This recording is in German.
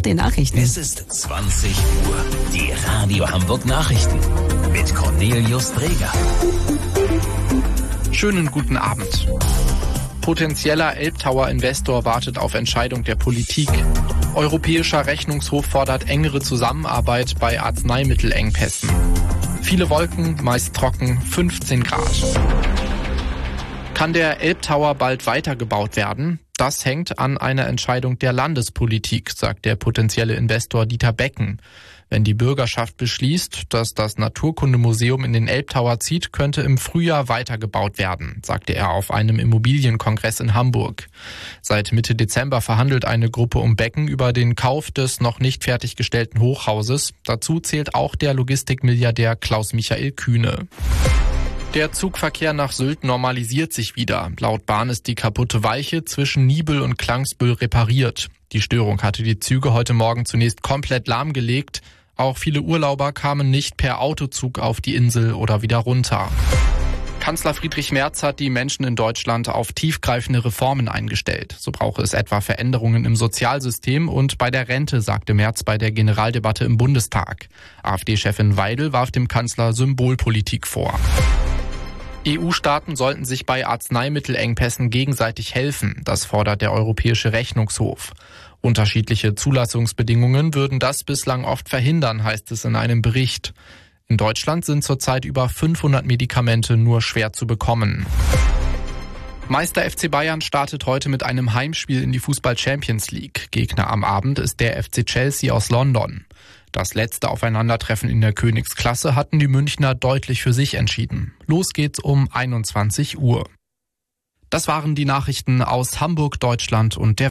den Nachrichten. Es ist 20 Uhr. Die Radio Hamburg Nachrichten mit Cornelius Breger. Schönen guten Abend. Potenzieller Elbtower-Investor wartet auf Entscheidung der Politik. Europäischer Rechnungshof fordert engere Zusammenarbeit bei Arzneimittelengpässen. Viele Wolken, meist trocken, 15 Grad. Kann der Elbtower bald weitergebaut werden? Das hängt an einer Entscheidung der Landespolitik, sagt der potenzielle Investor Dieter Becken. Wenn die Bürgerschaft beschließt, dass das Naturkundemuseum in den Elbtower zieht, könnte im Frühjahr weitergebaut werden, sagte er auf einem Immobilienkongress in Hamburg. Seit Mitte Dezember verhandelt eine Gruppe um Becken über den Kauf des noch nicht fertiggestellten Hochhauses. Dazu zählt auch der Logistikmilliardär Klaus-Michael Kühne. Der Zugverkehr nach Sylt normalisiert sich wieder. Laut Bahn ist die kaputte Weiche zwischen Niebüll und Klangsbüll repariert. Die Störung hatte die Züge heute Morgen zunächst komplett lahmgelegt. Auch viele Urlauber kamen nicht per Autozug auf die Insel oder wieder runter. Kanzler Friedrich Merz hat die Menschen in Deutschland auf tiefgreifende Reformen eingestellt. So brauche es etwa Veränderungen im Sozialsystem und bei der Rente, sagte Merz bei der Generaldebatte im Bundestag. AfD-Chefin Weidel warf dem Kanzler Symbolpolitik vor. EU-Staaten sollten sich bei Arzneimittelengpässen gegenseitig helfen. Das fordert der Europäische Rechnungshof. Unterschiedliche Zulassungsbedingungen würden das bislang oft verhindern, heißt es in einem Bericht. In Deutschland sind zurzeit über 500 Medikamente nur schwer zu bekommen. Meister FC Bayern startet heute mit einem Heimspiel in die Fußball-Champions League. Gegner am Abend ist der FC Chelsea aus London. Das letzte Aufeinandertreffen in der Königsklasse hatten die Münchner deutlich für sich entschieden. Los geht's um 21 Uhr. Das waren die Nachrichten aus Hamburg, Deutschland und der